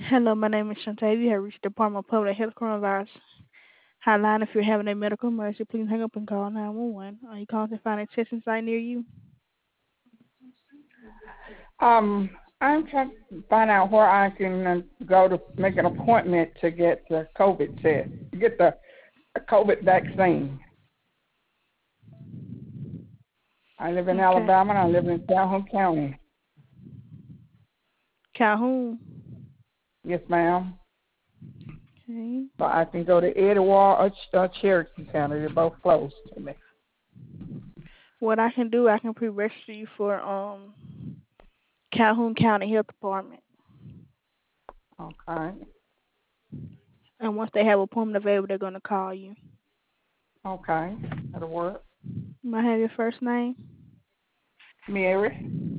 Hello, my name is Shantae. You have reached the Department of Public Health Coronavirus Hotline. If you're having a medical emergency, please hang up and call 911. Are you calling to find a testing site near you? I'm trying to find out where I can go to make an appointment to get the COVID test, to get the COVID vaccine. I live in Okay. Alabama and I live in Calhoun County. Calhoun. Yes, ma'am. Okay. So I can go to Edgewater or Cherokee County. They're both close to me. What I can do, I can pre-register you for Calhoun County Health Department. Okay. And once they have an appointment available, they're gonna call you. Okay. That'll work. May I have your first name? Mary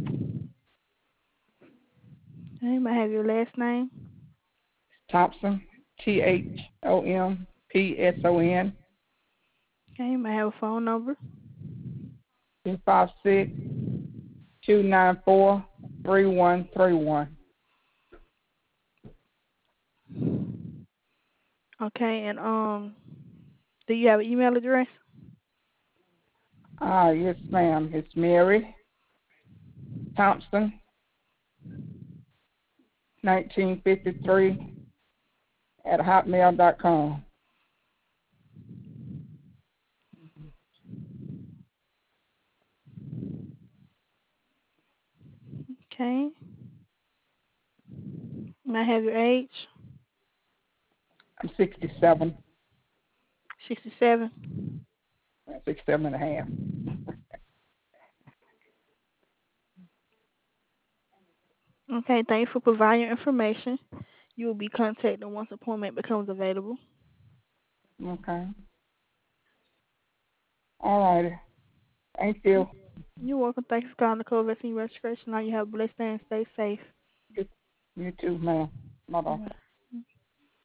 Okay. May I have your last name? Thompson, THOMPSON, Okay. May I have a phone number? 256-294-3131. Okay. And do you have an email address? Yes, ma'am. It's Mary Thompson, 1953 at hotmail.com. Okay. May I have your age? I'm 67, 67. 67 and a half. Okay, thank you for providing your information. You will be contacted once appointment becomes available. Okay. All righty. Thank you. You're welcome. Thanks for calling the COVID vaccine registration. Now you have a blessed day and stay safe. You too, ma'am. Bye-bye. Bye.